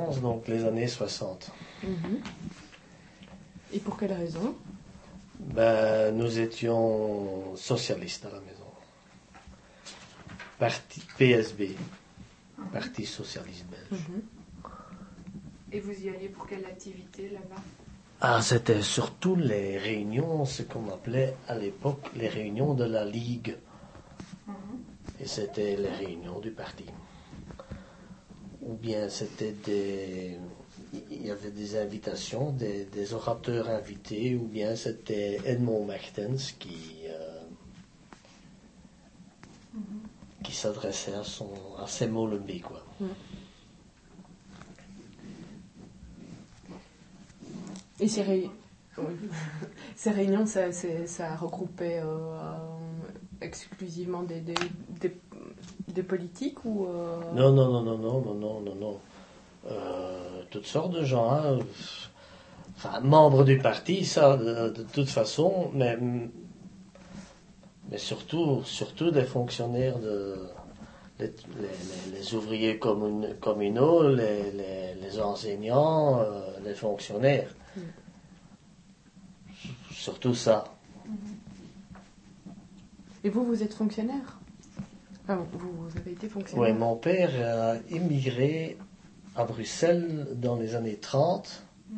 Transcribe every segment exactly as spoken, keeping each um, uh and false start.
Donc les années soixante. Mm-hmm. Et pour quelle raison? Ben, nous étions socialistes à la maison. Parti P S B, Parti Socialiste Belge. Mm-hmm. Et vous y alliez pour quelle activité là-bas? Ah, c'était surtout les réunions, ce qu'on appelait à l'époque les réunions de la Ligue. Mm-hmm. Et c'était les réunions du parti. Ou bien c'était des... Il y avait des invitations, des, des orateurs invités, ou bien c'était Edmond Martens qui, euh, mm-hmm. qui s'adressait à, son, à ses Molenbeek, quoi. Mm. Et ces, ré... oui. ces réunions, ça, ça regroupait euh, exclusivement des, des, des, des politiques ou euh... Non, non, non, non, non, non, non, non, non. Euh, toutes sortes de gens, hein. Enfin, membres du parti, ça, de, de toute façon, mais, mais surtout, surtout des fonctionnaires, de, les, les, les ouvriers commun, communaux, les, les, les enseignants, euh, les fonctionnaires. Mm. Surtout ça. Et vous, vous êtes fonctionnaire? Ah bon, vous, vous avez été fonctionnaire? Oui, mon père a immigré à Bruxelles dans les années trente mm.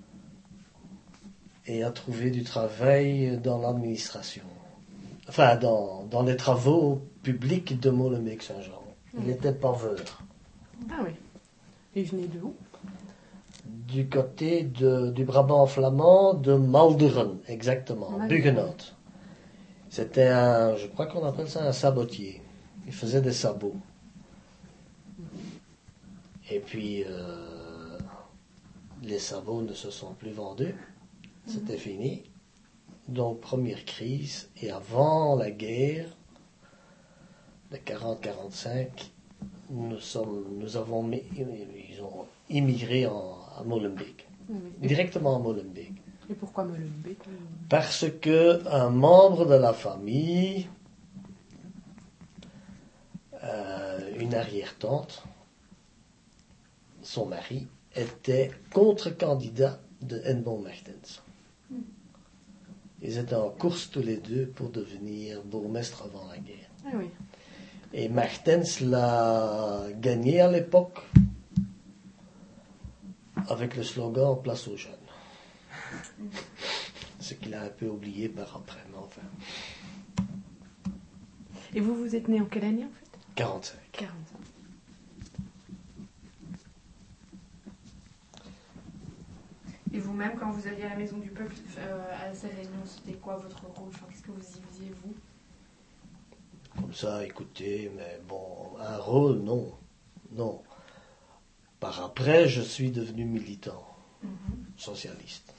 et a trouvé du travail dans l'administration. Enfin, dans, dans les travaux publics de Molenbeek-Saint-Jean. Il mm. était paveur. Ah oui. Et il venait de où? Du côté de, du Brabant flamand, de Malderen, exactement, Buggenhout. C'était un, je crois qu'on appelle ça un sabotier. Il faisait des sabots. Et puis, euh, les sabots ne se sont plus vendus. C'était mm-hmm. fini. Donc, première crise. Et avant la guerre, de quarante à quarante-cinq, nous, sommes, nous avons mis, ils ont immigré en, à Molenbeek. Mm-hmm. Directement à Molenbeek. Et pourquoi Molenbeek? Parce que un membre de la famille, euh, une arrière-tante, son mari, était contre-candidat de Edmond Martens. Mm. Ils étaient en course tous les deux pour devenir bourgmestre avant la guerre. Ah oui. Et Martens l'a gagné à l'époque avec le slogan « Place aux jeunes ». Ce qu'il a un peu oublié par après, mais enfin. Et vous, vous êtes né en quelle année, en fait? quarante-cinq. quarante-cinq. Et vous-même, quand vous alliez à la Maison du Peuple, euh, à ces réunions, c'était quoi votre rôle? Enfin, qu'est-ce que vous y faisiez, vous? Comme ça, écoutez, mais bon, un rôle, non. Non. Par après, je suis devenu militant, mm-hmm. socialiste.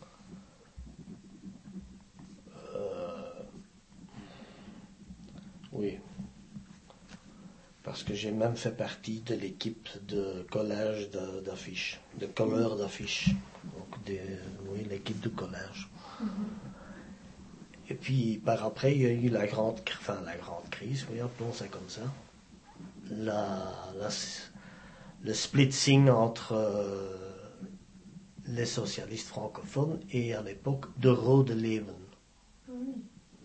Oui, parce que j'ai même fait partie de l'équipe de collage de, d'affiches, de colleurs d'affiches. Donc, des, oui, l'équipe du collage. Mm-hmm. Et puis, par après, il y a eu la grande, enfin, la grande crise, oui, appelons ça comme ça. La, la, le splitting entre euh, les socialistes francophones et, à l'époque, de Rodeleven. Mm-hmm.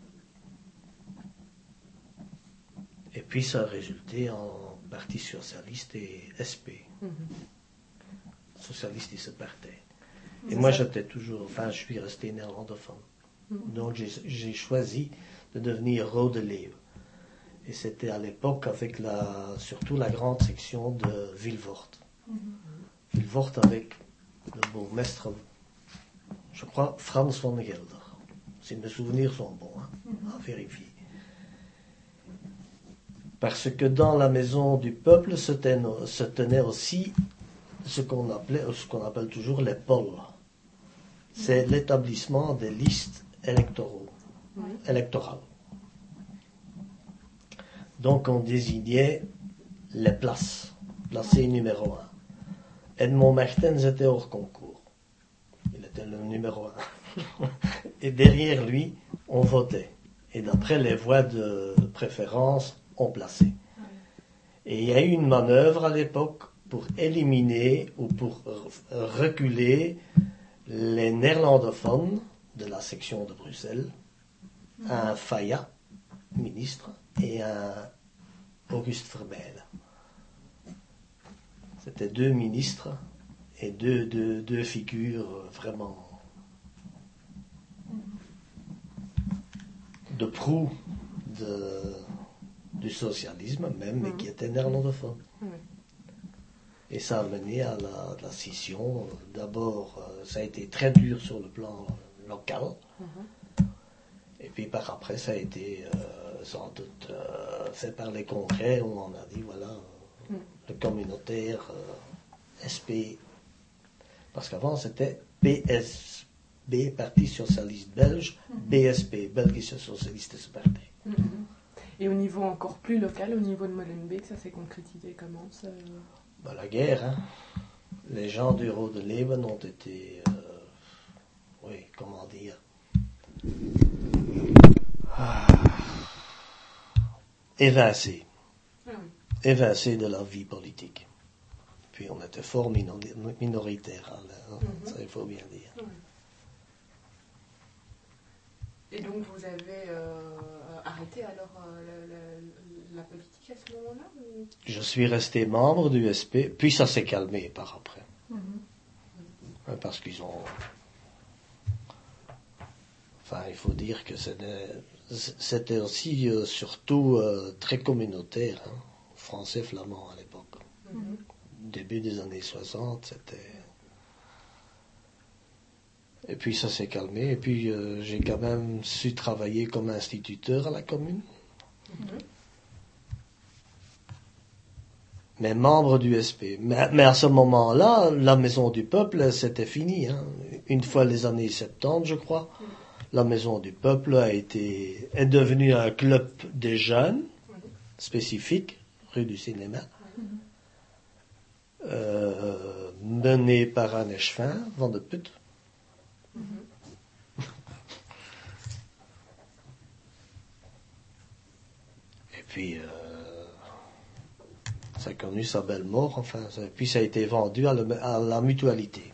Et puis ça a résulté en Parti Socialiste et S P. Mm-hmm. Socialiste et ce parti. Et moi j'étais toujours, enfin je suis resté néerlandophone. Mm-hmm. Donc j'ai, j'ai choisi de devenir Rodeleven. Et c'était à l'époque avec la, surtout la grande section de Vilvoorde. Mm-hmm. Vilvoorde avec le bourgmestre, je crois, Frans van Gelder. Si mes souvenirs sont bons, hein, mm-hmm. à vérifier. Parce que dans la Maison du Peuple se tenait, se tenait aussi ce qu'on appelait, ce qu'on appelle toujours les polls. C'est l'établissement des listes électoraux, oui. électorales. Donc on désignait les places, placé numéro un. Edmond Martens était hors concours. Il était le numéro un. Et derrière lui, on votait. Et d'après les voix de préférence, ont placé. Et il y a eu une manœuvre à l'époque pour éliminer ou pour reculer les néerlandophones de la section de Bruxelles, un Fayat, ministre, et un Auguste Vermeil. C'était deux ministres et deux, deux, deux figures vraiment de proue de, du socialisme même, mais qui étaient néerlandophones. Et ça a mené à la, la scission. D'abord, ça a été très dur sur le plan local. Mm-hmm. Et puis par après, ça a été euh, sans doute euh, fait par les congrès où on a dit, voilà, mm. le communautaire euh, S P. Parce qu'avant, c'était P S B, Parti Socialiste Belge, mm-hmm. B S P, Belgische Socialistische Partij. Mm-hmm. Et au niveau encore plus local, au niveau de Molenbeek, ça s'est concrétisé comment ça... Ben, la guerre, hein. Les gens du Rode Leven ont été, euh, oui, comment dire, ah, évincés, ah oui. évincés de la vie politique. Puis on était fort minoritaires, hein, mm-hmm. ça il faut bien dire. Oui. Et donc vous avez euh, arrêté alors euh, la, la, la politique à ce moment-là ou... Je suis resté membre du S P, puis ça s'est calmé par après. Mm-hmm. Parce qu'ils ont... Enfin, il faut dire que c'était, c'était aussi euh, surtout euh, très communautaire, hein, français-flamand à l'époque. Mm-hmm. Début des années soixante, c'était... Et puis ça s'est calmé. Et puis euh, j'ai quand même su travailler comme instituteur à la commune. Mm-hmm. Mais membre du S P. Mais, mais à ce moment-là, la Maison du Peuple, c'était fini. Hein. Une fois les années soixante-dix, je crois, mm-hmm. la Maison du Peuple a été, est devenue un club des jeunes, mm-hmm. spécifique, rue du Cinéma, mm-hmm. euh, mené par un échevin, Van de Put. Et puis, euh, ça a connu sa belle mort, enfin, ça, puis ça a été vendu à, le, à la mutualité.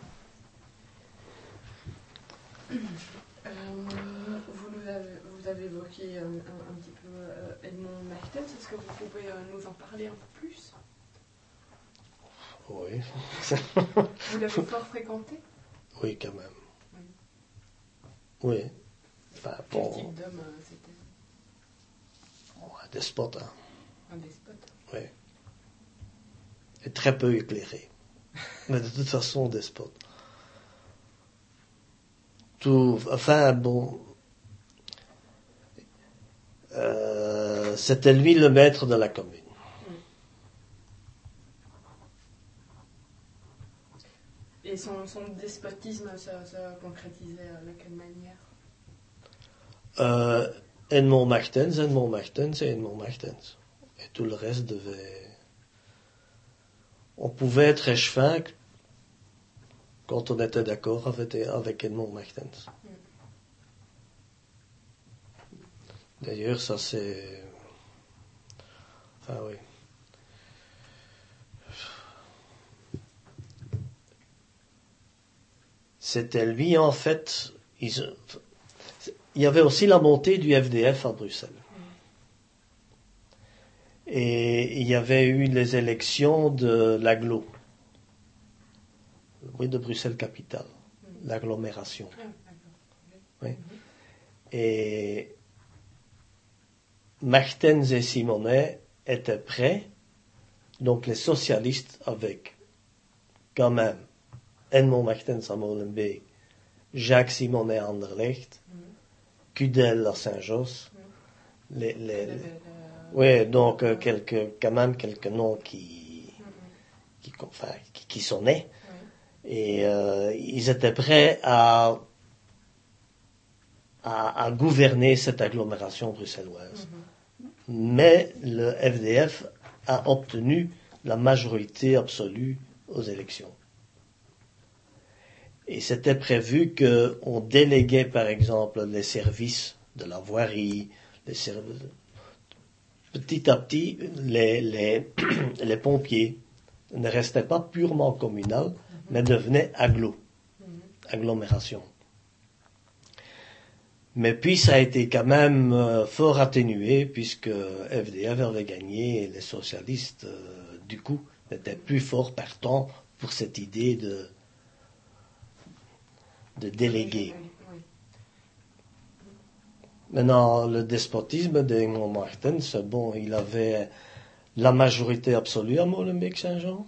Euh, vous, nous avez, vous avez évoqué un, un, un petit peu euh, Edmond Mertens, est-ce que vous pouvez euh, nous en parler un peu plus? Oui. Vous l'avez fort fréquenté? Oui, quand même. Oui. Enfin, Quel bon, type d'homme euh, c'était? Oh, un despote. Hein. Un despote? Oui. Et très peu éclairé. Mais de toute façon, despote. Tout, enfin, bon. Euh, c'était lui le maître de la commune. Et son, son despotisme, ça, ça concrétisait de quelle manière? euh, Edmond Mertens, Edmond Mertens et Edmond Mertens. Et tout le reste devait... On pouvait être échevin quand on était d'accord avec, avec Edmond Mertens. Mm. D'ailleurs, ça c'est... Enfin, oui. C'était lui, en fait, ils, il y avait aussi la montée du F D F à Bruxelles. Et il y avait eu les élections de l'agglo. Oui, de Bruxelles-Capitale. L'agglomération. Oui. Et Mertens et Simonet étaient prêts. Donc les socialistes avec, quand même, Edmond Mertens à Molenbeek, Jacques Simonet à Anderlecht, mm. Cudel à Saint-Josse. Mm. Les, les, les... Oui, donc euh, quelques, quand même quelques noms qui, mm. qui, enfin, qui, qui sonnaient. Mm. Et euh, ils étaient prêts à, à, à gouverner cette agglomération bruxelloise. Mm-hmm. Mais le F D F a obtenu la majorité absolue aux élections. Et c'était prévu qu'on déléguait, par exemple, les services de la voirie, les services, petit à petit, les, les, les pompiers, ne restait pas purement communal, mais devenait agglo, agglomération. Mais puis ça a été quand même euh, fort atténué puisque F D F avait gagné et les socialistes, euh, du coup, n'étaient plus fort partants pour cette idée de, de déléguer. Maintenant, le despotisme d'Ingmar Martens, bon, il avait la majorité absolue à Molenbeek-Saint-Jean.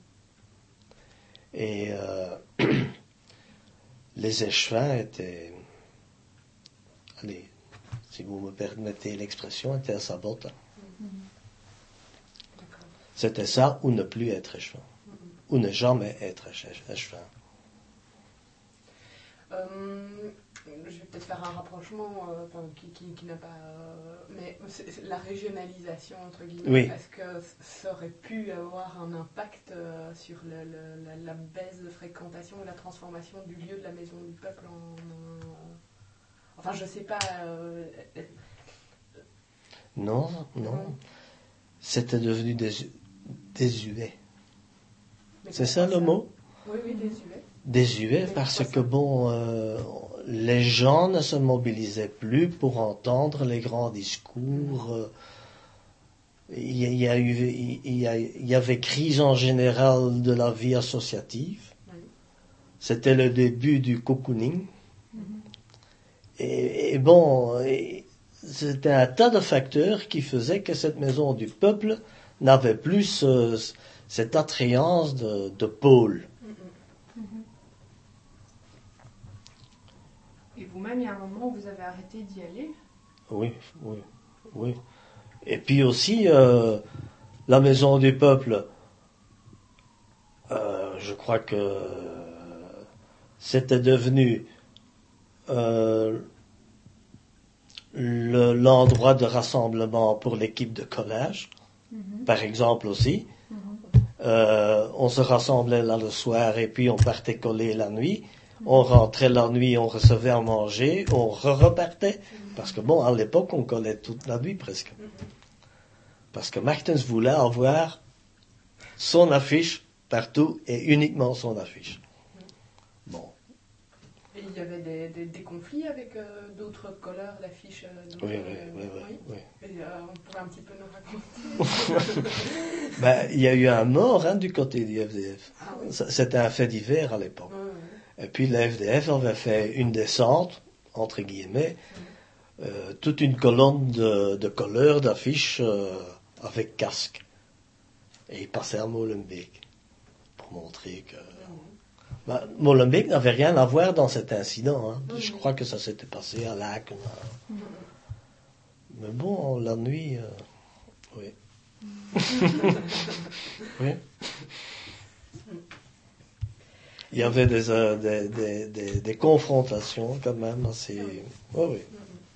Et euh, les échevins étaient, allez, si vous me permettez l'expression, étaient à sa botte. Mm-hmm. C'était ça, ou ne plus être échevin. Mm-hmm. Ou ne jamais être échevin. Euh, je vais peut-être faire un rapprochement euh, enfin, qui, qui, qui n'a pas... Euh, mais c'est, c'est la régionalisation, entre guillemets, oui. Est-ce que ça aurait pu avoir un impact euh, sur le, le, la, la baisse de fréquentation et la transformation du lieu de la maison du peuple en... en enfin, je sais pas... Euh, non, non, non. C'était devenu des, désuet. Mais c'est ça, ça le mot? Oui, oui, désuet. Désuet parce que, bon, euh, les gens ne se mobilisaient plus pour entendre les grands discours. Euh, il, y a, il, y a eu, il, y a, il y avait crise en général de la vie associative. Oui. C'était le début du cocooning. Mm-hmm. Et, et bon, et c'était un tas de facteurs qui faisaient que cette maison du peuple n'avait plus ce, cette attrayance de, de pôle. Et vous-même, il y a un moment où vous avez arrêté d'y aller? Oui, oui, oui. Et puis aussi, euh, la maison du peuple, euh, je crois que c'était devenu euh, le, l'endroit de rassemblement pour l'équipe de collège, mm-hmm. par exemple aussi. Mm-hmm. Euh, on se rassemblait là le soir et puis on partait coller la nuit. On rentrait la nuit, on recevait à manger, on re-repartait. Parce que bon, à l'époque, on collait toute la nuit presque. Parce que Martens voulait avoir son affiche partout et uniquement son affiche. Bon. Et il y avait des, des, des conflits avec euh, d'autres colleurs d'affiches euh, oui, oui, oui, oui, oui, oui. Et euh, on pourrait un petit peu nous raconter. Ben, il y a eu un mort hein, du côté du F D F. Ah, oui. C'était un fait divers à l'époque. Oui, oui. Et puis la F D F avait fait une descente, entre guillemets, mmh. euh, toute une colonne de, de couleurs, d'affiches euh, avec casque. Et ils passaient à Molenbeek pour montrer que... Mmh. Ben, Molenbeek n'avait rien à voir dans cet incident. Hein. Mmh. Je crois que ça s'était passé à Lac. Mmh. Mais bon, la nuit, euh, oui. oui. Il y avait des, euh, des, des, des, des confrontations quand même assez... Oui, oh, oui.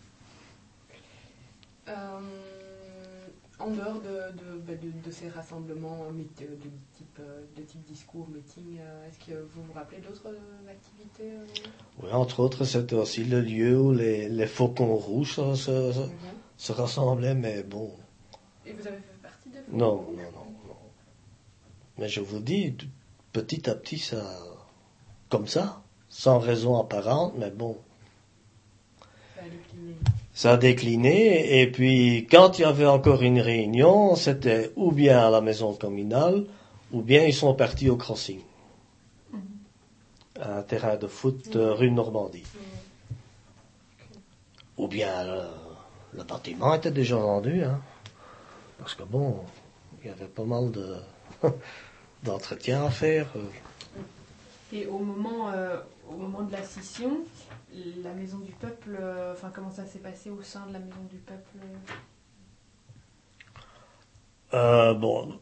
Euh, en dehors de, de, de, de ces rassemblements de type, de type discours, meeting, est-ce que vous vous rappelez d'autres activités? Oui, entre autres, c'était aussi le lieu où les, les faucons rouges se, se, mm-hmm. se rassemblaient, mais bon... Et vous avez fait partie de faucons Non, non, non, non. Mais je vous dis, petit à petit, ça... Comme ça, sans raison apparente, mais bon. Ça a décliné. Ça a décliné, et puis quand il y avait encore une réunion, c'était ou bien à la maison communale, ou bien ils sont partis au crossing. Mmh. Un terrain de foot mmh. rue Normandie. Mmh. Ou bien le, le bâtiment était déjà vendu, hein. Parce que bon, il y avait pas mal de d'entretien à faire. Et au moment, euh, au moment de la scission, la Maison du Peuple, euh, enfin comment ça s'est passé au sein de la Maison du Peuple? euh, Bon,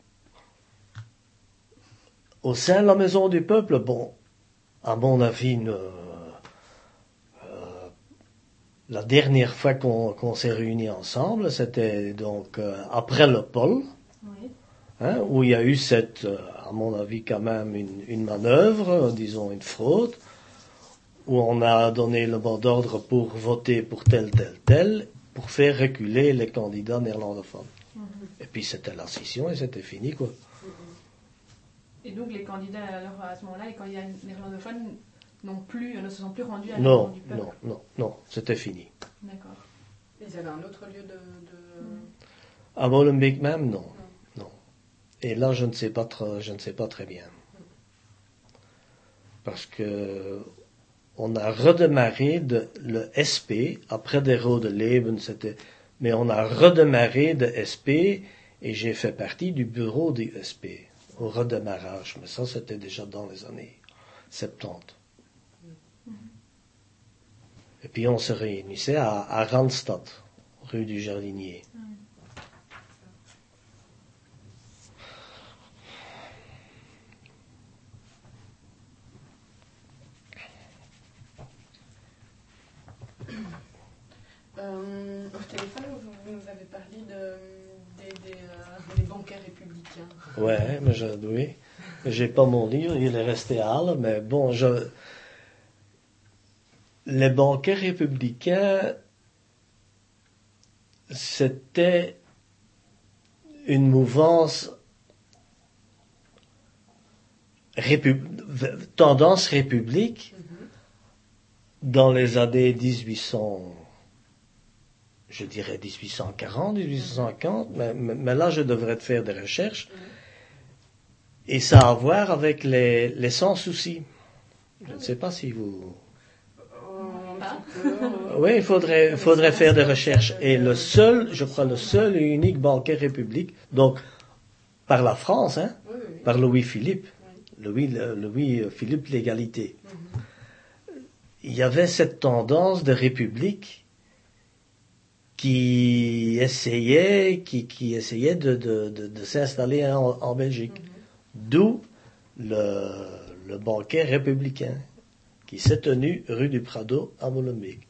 au sein de la Maison du Peuple, bon, à mon avis, une, euh, euh, la dernière fois qu'on, qu'on s'est réunis ensemble, c'était donc euh, après le pôle, oui. hein, où il y a eu cette... Euh, à mon avis, quand même une, une manœuvre, disons une fraude, où on a donné le mot d'ordre pour voter pour tel, tel, tel, pour faire reculer les candidats néerlandophones. Mm-hmm. Et puis c'était la scission et c'était fini, quoi. Mm-hmm. Et donc les candidats, alors à ce moment-là, les candidats néerlandophones n'ont plus, ne se sont plus rendus à la Non, maison du peuple. non, non, non, c'était fini. D'accord. Ils avaient un autre lieu de... de... Mm. À Molenbeek même, non. non. Non. Et là, je ne sais pas, très, je ne sais pas très bien. Parce que on a redémarré de, le S P, après des Rode Leben, c'était, mais on a redémarré de S P et j'ai fait partie du bureau du S P au redémarrage. Mais ça, c'était déjà dans les années soixante-dix. Mm. Et puis on se réunissait à, à Randstad, rue du Jardinier. Mm. Euh, au téléphone, vous, vous nous avez parlé de, des, des, euh, des banquets républicains. Ouais, mais je, oui. J'ai pas mon livre, il est resté à Halle, mais bon, je... Les banquets républicains, c'était une mouvance répu... tendance république mm-hmm. dans les années dix-huit cents, je dirais dix-huit cent quarante, dix-huit cent cinquante, mm-hmm. mais, mais là je devrais faire des recherches. Mm-hmm. Et ça a à voir avec les, les sans-soucis. Je ne sais pas si vous... Ah. Oui, il faudrait, faudrait faire des recherches. Et le seul, je crois, le seul et unique banquet république, donc par la France, hein, oui, oui. par Louis-Philippe, oui. Louis, Louis-Philippe l'égalité. Mm-hmm. Il y avait cette tendance de république qui essayait, qui, qui essayait de, de, de, de s'installer en, en Belgique. Mm-hmm. D'où le, le banquet républicain qui s'est tenu rue du Prado à Molenbeek.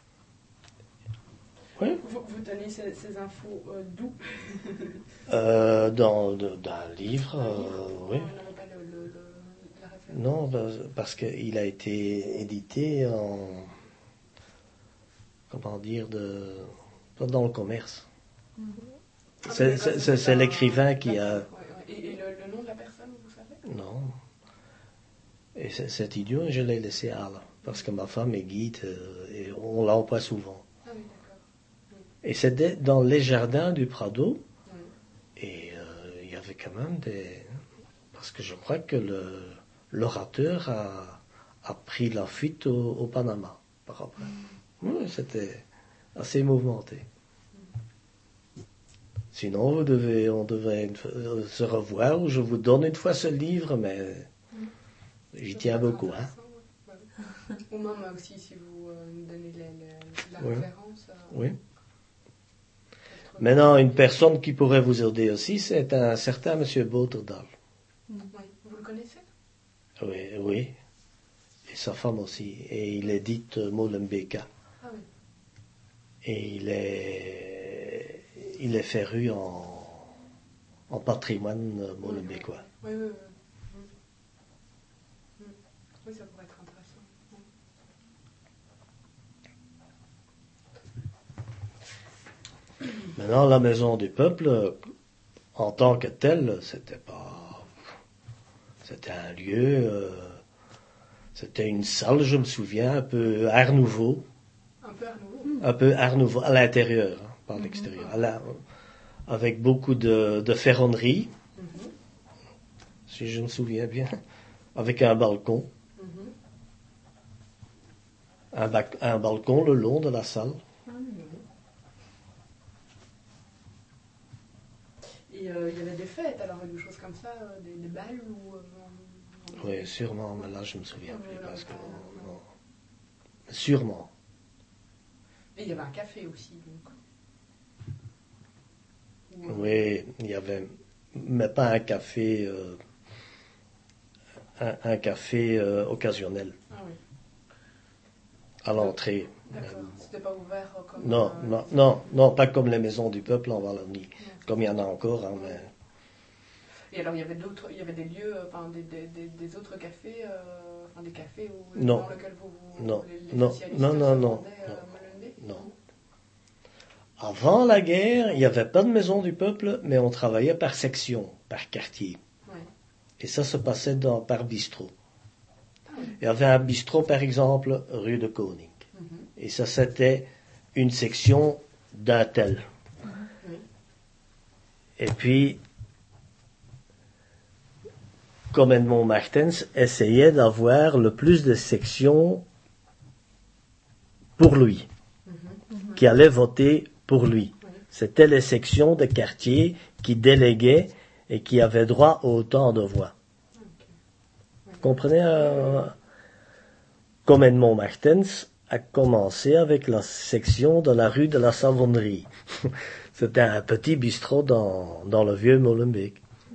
Oui. Vous, vous tenez ces, ces infos euh, d'où euh, dans, de, D'un livre, euh, oui. Non, pas le, le, le, la référence. Non, parce qu'il a été édité en... Comment dire, de, dans le commerce. Mm-hmm. Ah, c'est, c'est, c'est, c'est l'écrivain qui a... Ouais, ouais. Et, et le, le nom de la personne, vous savez? Non. Et cet idiot, je l'ai laissé à là, parce que ma femme est guide euh, et on l'emploie souvent. Ah oui, d'accord. Oui. Et c'était dans les jardins du Prado, oui. Et euh, il y avait quand même des... Parce que je crois que le, l'orateur a, a pris la fuite au, au Panama par après. Mm. Oui, c'était assez mouvementé. Mm. Sinon, vous devez, on devrait une, se revoir, ou je vous donne une fois ce livre, mais... J'y tiens beaucoup, hein. Ouais. Ou même aussi, si vous euh, nous donnez la, la, la oui. référence. Euh, oui. Maintenant, une personne qui pourrait vous aider aussi, c'est un certain monsieur Boterdal. Oui. Vous le connaissez? Oui, oui. Et sa femme aussi. Et il édite euh, Molenbeek. Ah oui. Et il est, il est féru en, en patrimoine euh, molenbeekois. Oui, oui, oui. Oui, ça pourrait être intéressant. Oui. Maintenant, la maison du peuple, en tant que telle, c'était pas... C'était un lieu... Euh, c'était une salle, je me souviens, un peu Art Nouveau. Un peu Art Nouveau. Un peu Art Nouveau, à l'intérieur, hein, pas à mm-hmm. l'extérieur. À la, avec beaucoup de, de ferronnerie, mm-hmm. si je me souviens bien, avec un balcon. Un, bac, un balcon le long de la salle. Ah, oui. Et euh, il y avait des fêtes, alors des choses comme ça, des, des balles ou... Euh, oui, sûrement, mais là je me souviens plus non, parce que... Non, non. Sûrement. Et il y avait un café aussi, donc. Ou, oui, il y avait... Mais pas un café... Euh, un, un café euh, occasionnel. Ah oui. À l'entrée. D'accord, c'était pas ouvert comme... Non, euh, non, non, non, pas comme les maisons du peuple en Wallonie, comme il y en a encore, hein, mais... Et alors il y avait d'autres, il y avait des lieux, enfin des, des, des, des autres cafés, euh, enfin des cafés où, non. dans lesquels vous, vous non. les, les non. socialistes non, non, se non, rendaient, non, euh, non. Avant la guerre, il n'y avait pas de maison du peuple, mais on travaillait par section, par quartier. Ouais. Et ça se passait dans, par bistrot. Il y avait un bistrot, par exemple, rue de Koning. Mm-hmm. Et ça, c'était une section d'un tel. Mm-hmm. Et puis, comme Edmond Martens essayait d'avoir le plus de sections pour lui, mm-hmm. qui allaient voter pour lui. Mm-hmm. C'était les sections de quartier qui déléguaient et qui avaient droit à autant de voix. Vous comprenez euh, comme Edmond Martens a commencé avec la section de la rue de la Savonnerie. C'était un petit bistrot dans, dans le vieux Molenbeek.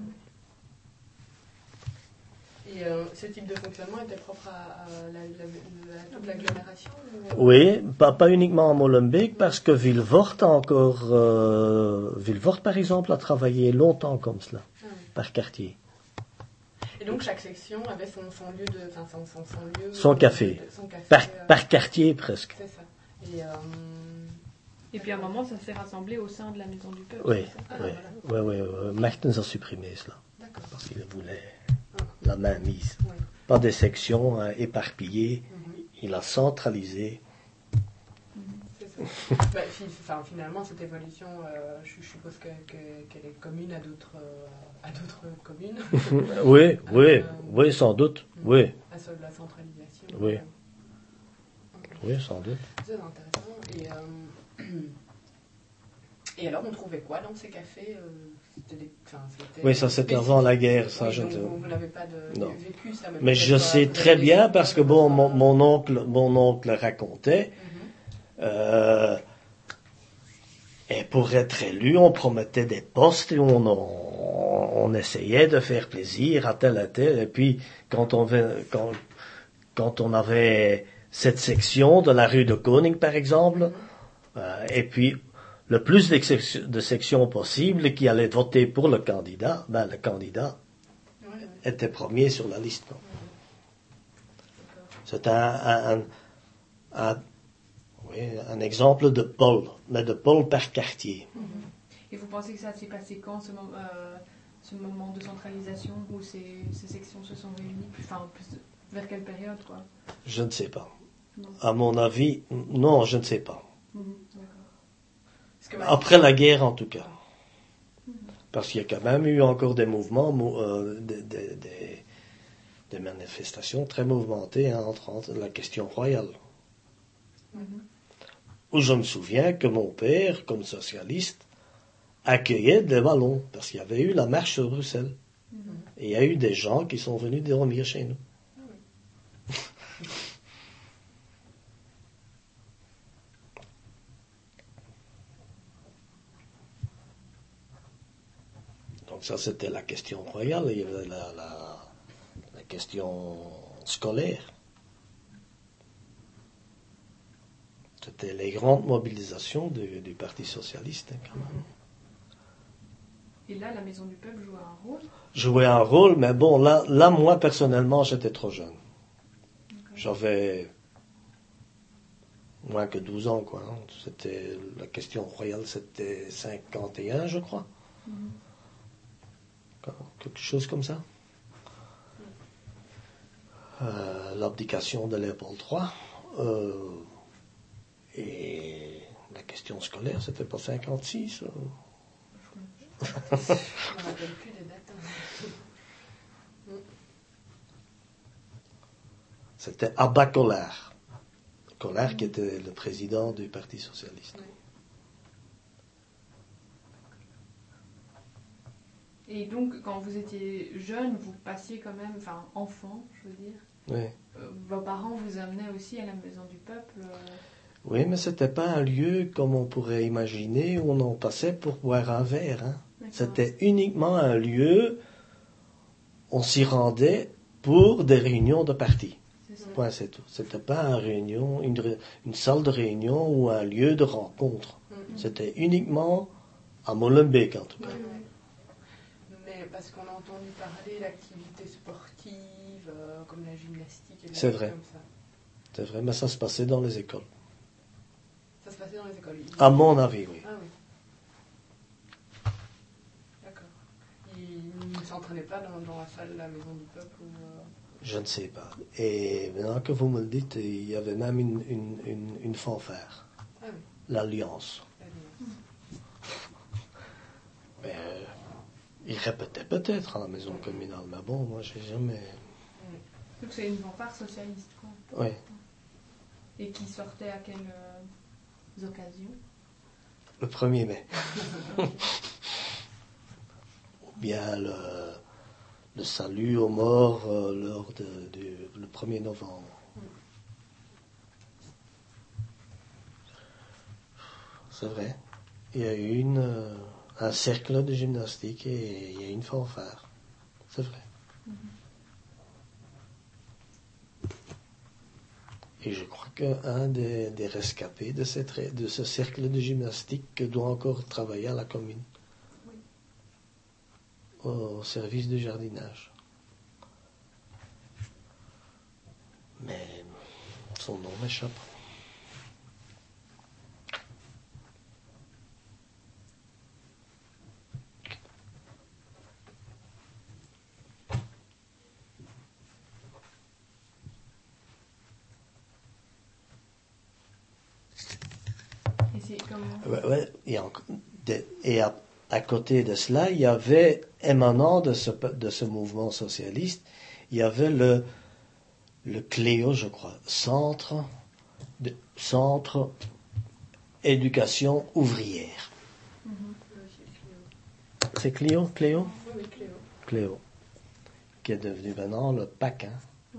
Et euh, ce type de fonctionnement était propre à, à, la, la, à toute l'agglomération ou... Oui, pas, pas uniquement à Molenbeek, parce que Vilvoorde encore... Euh, Vilvoorde, par exemple, a travaillé longtemps comme cela, ah oui. par quartier. Et donc chaque section avait son, son lieu de... Enfin, son, son, son lieu... Son de, café. De, son café par, euh, par quartier, presque. C'est ça. Et, euh, Et puis à un moment, ça s'est rassemblé au sein de la Maison du Peuple. Oui, ah, oui, voilà. oui, oui, oui. Martens a supprimé cela. D'accord. Parce qu'il voulait ah. la main mise. Oui. Pas des sections hein, éparpillées. Mm-hmm. Il a centralisé. C'est ça. bah, enfin, finalement, cette évolution, euh, je, je suppose que, que, qu'elle est commune à d'autres, euh, à d'autres communes. oui, oui, euh, oui, sans doute. Oui. À celle de la centralisation. Oui. Euh, oui, sans doute. C'est intéressant. Et, euh, et alors, on trouvait quoi dans ces cafés euh, c'était des, c'était Oui, ça c'était avant la guerre. Ça, oui, je donc, te... vous, vous n'avez pas de, non. vécu ça. Mais, mais je sais très bien parce que bon, mon, mon oncle, mon oncle racontait. Mm-hmm. euh, et pour être élu, on promettait des postes et on, on, on essayait de faire plaisir à tel à tel. Et puis quand on quand, quand on avait cette section de la rue de Koning, par exemple, mm-hmm. euh, et puis le plus de, de sections possibles qui allaient voter pour le candidat, ben le candidat oui, oui. était premier sur la liste. Oui. C'est un, un, un, un, oui, un exemple de pôle, mais de pôle par quartier. Mm-hmm. Et vous pensez que ça s'est passé quand, ce, moment, euh, ce moment de centralisation où ces, ces sections se sont réunies, enfin, plus de, vers quelle période quoi? Je ne sais pas. Non. À mon avis, non, je ne sais pas. Mm-hmm. Après la guerre, en tout cas. Parce qu'il y a quand même eu encore des mouvements, euh, des, des, des, des manifestations très mouvementées hein, entre, entre la question royale. Mm-hmm. Où je me souviens que mon père, comme socialiste, accueillait des ballons, parce qu'il y avait eu la marche sur Bruxelles. Mm-hmm. Et il y a eu des gens qui sont venus dormir chez nous. Donc ça, c'était la question royale. Il y avait la, la, la question scolaire. C'était les grandes mobilisations du, du Parti socialiste, hein, quand même. Et là, la Maison du Peuple jouait un rôle? Jouait un rôle, mais bon, là, là moi, personnellement, j'étais trop jeune. Okay. J'avais moins que douze ans, quoi. Hein. C'était, la question royale, c'était cinquante et un, je crois. Mm-hmm. Quelque chose comme ça. Euh, l'abdication de Léopold trois. Euh, et la question scolaire, c'était pas cinquante-six. Euh. Je ne me rappelle plus des dates. C'était Abba Collard. Collard qui était le président du Parti socialiste. Oui. Et donc, quand vous étiez jeune, vous passiez quand même, enfin, enfant, je veux dire. Oui. Euh, vos parents vous amenaient aussi à la Maison du Peuple. Euh... Oui, mais c'était pas un lieu comme on pourrait imaginer où on en passait pour boire un verre. Hein. C'était uniquement un lieu, on s'y rendait pour des réunions de parti. C'est Point, c'est tout. C'était pas une réunion, une, une salle de réunion ou un lieu de rencontre. Mm-hmm. C'était uniquement à Molenbeek, en tout cas. Mm-hmm. Parce qu'on a entendu parler d'activités sportives euh, comme la gymnastique et des C'est choses vrai. comme ça. C'est vrai, mais ça se passait dans les écoles. Ça se passait dans les écoles. À mon avis, oui. Ah oui. D'accord. Il, il s'entraînaient pas dans, dans la salle de la Maison du Peuple ou, euh... Je ne sais pas. Et maintenant que vous me le dites, il y avait même une, une, une, une fanfare. Ah oui. L'Alliance. L'Alliance. Mais euh, il répétait peut-être à la maison communale, mais bon, moi j'ai jamais. Donc c'est une fanfare socialiste, quoi. Oui. Et qui sortait à quelles euh, occasions? Le premier mai. Ou bien le, le salut aux morts euh, lors de, de, le premier novembre. C'est vrai. Il y a eu une, euh, un cercle de gymnastique et il y a eu une fanfare. C'est vrai. Et je crois qu'un des, des rescapés de, cette, de ce cercle de gymnastique doit encore travailler à la commune. Oui. Au service de jardinage. Mais son nom m'échappe. Et c'est comme... Ouais, ouais, et, en, de, et à, à côté de cela, il y avait, émanant de ce, de ce mouvement socialiste, il y avait le, le Cléo, je crois, Centre, de, Centre Éducation Ouvrière. Mm-hmm. C'est Cléo, Cléo Oui, oui, Cléo. Cléo, qui est devenu maintenant le P A C. Hein. Oui.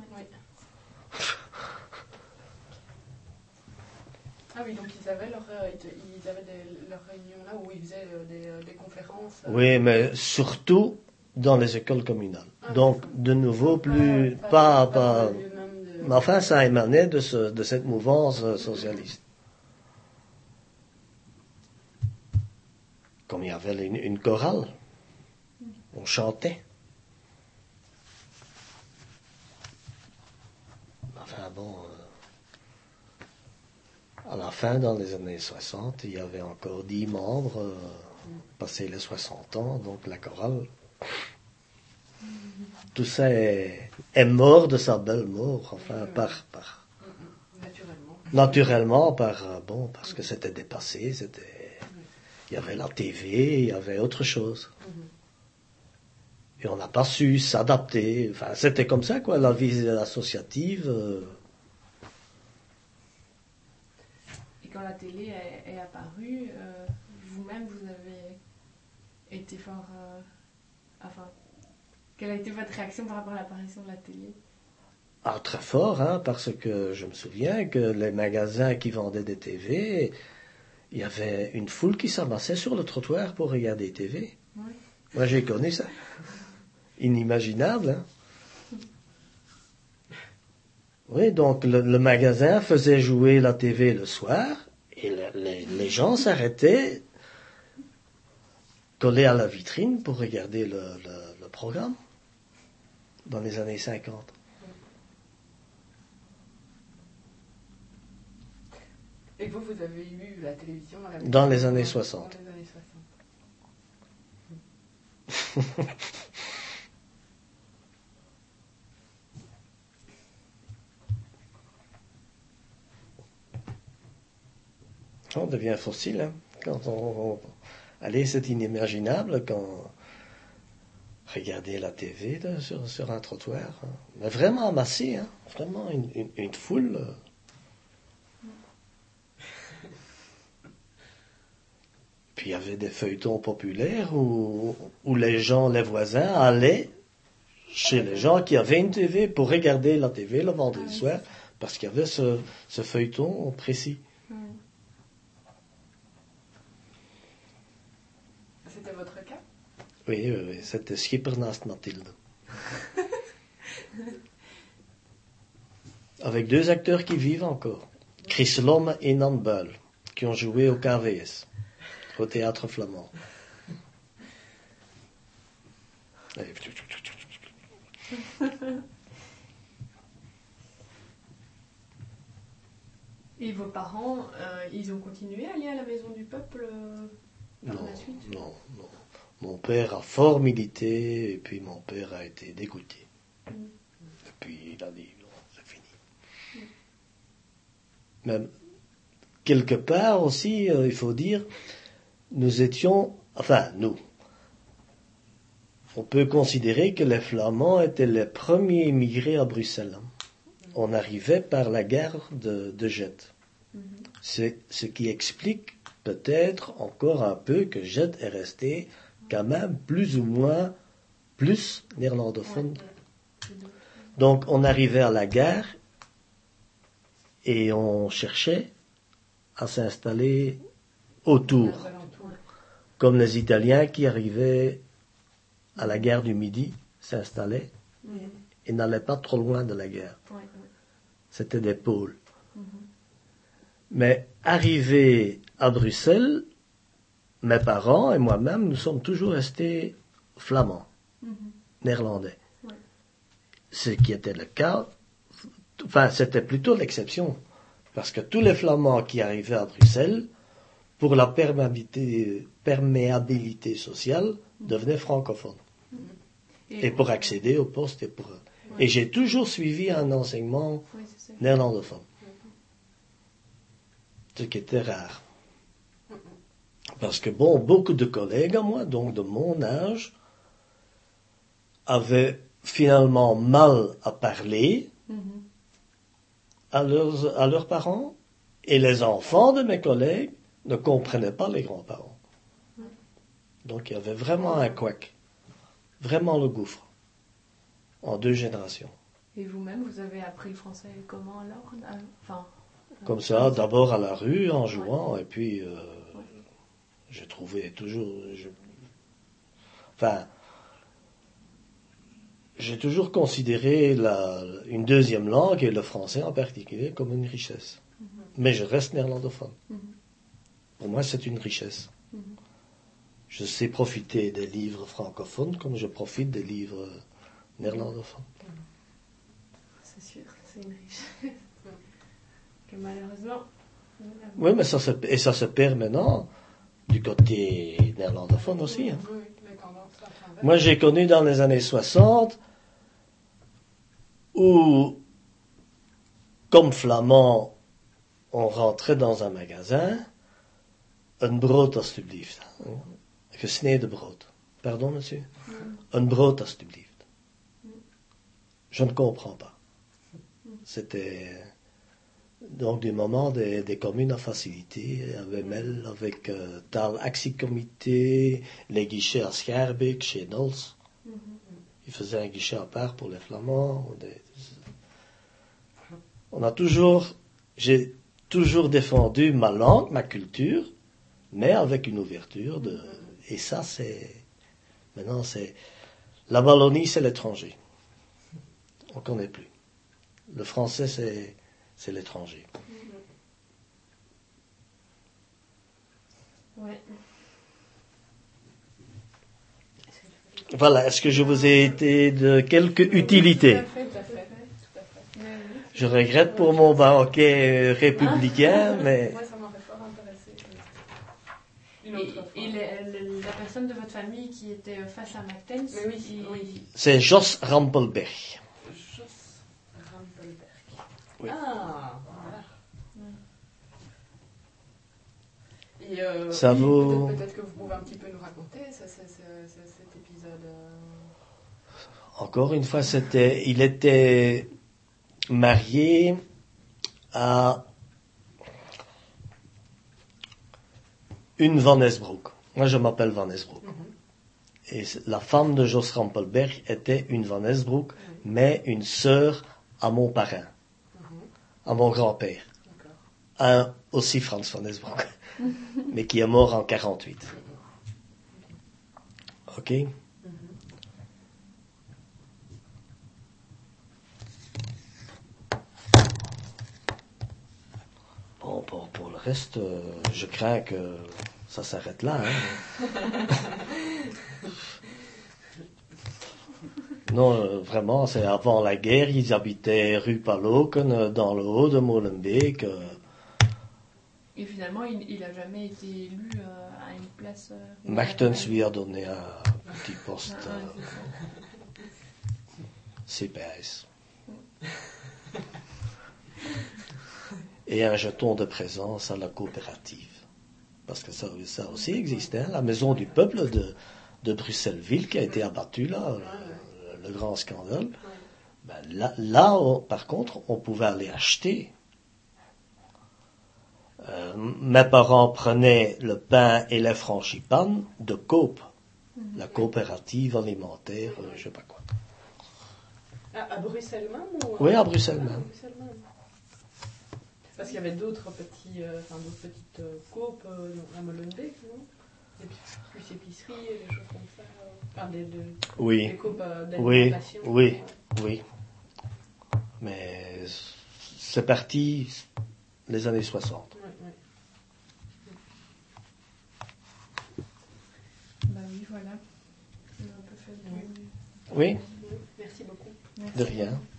Ah oui, donc ils avaient, leur, euh, ils avaient des, leurs réunions là où ils faisaient euh, des, euh, des conférences. Euh... Oui, mais surtout dans les écoles communales. Ah, donc, de nouveau, plus... Pas... pas, pas, pas de... Mais enfin, ça émanait de, ce, de cette mouvance euh, socialiste. Comme il y avait une, une chorale, on chantait. Enfin bon... Euh, à la fin, dans les années soixante, il y avait encore dix membres, euh, passé les soixante ans, donc la chorale. Tout ça est, est mort de sa belle mort, enfin, mmh. par, par. Naturellement. Naturellement, par, euh, bon, parce que c'était dépassé, c'était. Il y avait la T V, il y avait autre chose. Mmh. Et on n'a pas su s'adapter. Enfin, c'était comme ça, quoi, la vie associative. Euh, Quand la télé est, est apparue, euh, vous-même, vous avez été fort... Euh, enfin, quelle a été votre réaction par rapport à l'apparition de la télé? Ah, très fort, hein, parce que je me souviens que les magasins qui vendaient des T V, il y avait une foule qui s'amassait sur le trottoir pour regarder T V. Oui. Moi, j'ai connu ça. Inimaginable, hein. Oui, donc le, le magasin faisait jouer la T V le soir et le, les, les gens s'arrêtaient collés à la vitrine pour regarder le, le, le programme dans les années cinquante. Et vous, vous avez eu la télévision à la Dans les années soixante. Dans les années soixante. On devient fossile, hein, quand on, on... Allez, c'est inimaginable quand... Regardez la T V là, sur, sur un trottoir. Hein. Mais vraiment amassé, hein, vraiment une, une, une foule. Euh... Puis il y avait des feuilletons populaires où, où les gens, les voisins, allaient chez les gens qui avaient une T V pour regarder la T V le vendredi soir, parce qu'il y avait ce, ce feuilleton précis. C'était votre cas? Oui, oui, oui, c'était Schipper naast Mathilde. Avec deux acteurs qui vivent encore. Chris Lom et Nan Buil, qui ont joué au K V S, au Théâtre Flamand. Et vos parents, euh, ils ont continué à aller à la Maison du Peuple euh, par non, la suite? Non, non. Mon père a fort milité, et puis mon père a été dégoûté. Mm. Et puis il a dit, non, c'est fini. Mm. Mais quelque part aussi, euh, il faut dire, nous étions, enfin nous, on peut considérer que les Flamands étaient les premiers émigrés à Bruxelles. On arrivait par la gare de, de Gênes. Mm-hmm. C'est ce qui explique peut-être encore un peu que Gênes est resté quand même plus ou moins plus néerlandophone. Donc on arrivait à la gare et on cherchait à s'installer autour, comme les Italiens qui arrivaient à la gare du Midi s'installaient et n'allaient pas trop loin de la gare. C'était des pôles. Mais arrivé à Bruxelles, mes parents et moi-même, nous sommes toujours restés flamands, mm-hmm. néerlandais. Ouais. Ce qui était le cas, enfin, c'était plutôt l'exception. Parce que tous les Flamands qui arrivaient à Bruxelles, pour la perméabilité, perméabilité sociale, mm-hmm. devenaient francophones. Mm-hmm. Et, et pour accéder au poste. Et, pour... ouais. et j'ai toujours suivi un enseignement oui, néerlandophone. Ce qui était rare. Parce que, bon, beaucoup de collègues à moi, donc de mon âge, avaient finalement mal à parler mm-hmm. à, leurs, à leurs parents, et les enfants de mes collègues ne comprenaient pas les grands-parents. Mm-hmm. Donc il y avait vraiment un couac, vraiment le gouffre, en deux générations. Et vous-même, vous avez appris le français comment alors enfin, Comme ça, d'abord à la rue, en jouant, ouais. et puis... Euh, j'ai trouvé toujours... Je, enfin, j'ai toujours considéré la, une deuxième langue, et le français en particulier, comme une richesse. Mm-hmm. Mais je reste néerlandophone. Mm-hmm. Pour moi, c'est une richesse. Mm-hmm. Je sais profiter des livres francophones comme je profite des livres néerlandophones. C'est sûr, c'est une richesse. Que malheureusement... Oui, mais ça se, et ça se perd maintenant... Du côté néerlandophone aussi. Hein. Oui, moi, j'ai connu dans les années soixante où, comme flamand, on rentrait dans un magasin, een brood alstublieft. Gesneden brood. Pardon, monsieur? Een brood alstublieft. Je ne comprends pas. C'était... Donc, du moment des, des communes à facilité, avec Mel, avec euh, Taal Actiecomité, les guichets à Schaerbeek, chez Nols. Mm-hmm. Ils faisaient un guichet à part pour les Flamands. Des... On a toujours, j'ai toujours défendu ma langue, ma culture, mais avec une ouverture de, et ça c'est, maintenant c'est, la Wallonie c'est l'étranger. On ne connaît plus. Le français c'est, c'est l'étranger. Ouais. Voilà, est-ce que je vous ai été de quelque utilité? Tout à fait, tout à fait, tout à fait. Je regrette pour mon banquet républicain, mais... Moi, ça m'aurait fort intéressé. Une autre fois. Et, et le, le, la personne de votre famille qui était face à Mactens, oui, il... oui. c'est Jos Rampelberg. Jos Rampelberg. Oui. Ah, voilà. Et euh, ça oui, vaut... peut-être, peut-être que vous pouvez un petit peu nous raconter ça, ça, ça, ça, cet épisode. Euh... Encore une fois, c'était, il était marié à une Van Esbroek. Moi, je m'appelle Van Esbroek. Mm-hmm. Et la femme de Jos Rampelberg était une Van Esbroek, mm-hmm. mais une sœur à mon parrain, mm-hmm. à mon grand-père. D'accord. Un aussi Frans Van Esbroek, mais qui est mort en quarante-huit. Ok? Bon, pour, pour le reste, euh, je crains que ça s'arrête là. Hein. Non, euh, vraiment, c'est avant la guerre, ils habitaient rue Paloken, dans le haut de Molenbeek. Euh, Et finalement, il n'a jamais été élu euh, à une place... Euh, Mertens lui a donné un petit poste ah, euh, C P S. Et un jeton de présence à la coopérative. Parce que ça, ça aussi existait, hein, la maison du peuple de, de Bruxelles-Ville qui a été abattue, là, le, le grand scandale. Ben, là, là on, par contre, on pouvait aller acheter. Euh, mes parents prenaient le pain et les frangipanes de Coop, mm-hmm. la coopérative alimentaire, euh, je sais pas quoi. À, à Bruxelles même ou... Oui, à Bruxelles même. Parce qu'il y avait d'autres petits, euh, enfin d'autres petites euh, coop euh, à Molenbeek, non? Des plus épiceries et des choses comme ça. Euh, enfin, des, des, oui. des coop euh, oui, d'alimentation. oui, oui, oui. Mais c'est parti les années soixante. Oui, oui. Bah oui, voilà. On a un peu fait du... Oui. oui. Merci beaucoup. Merci. De rien.